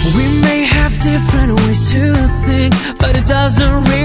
We may have different ways to think, but it doesn't really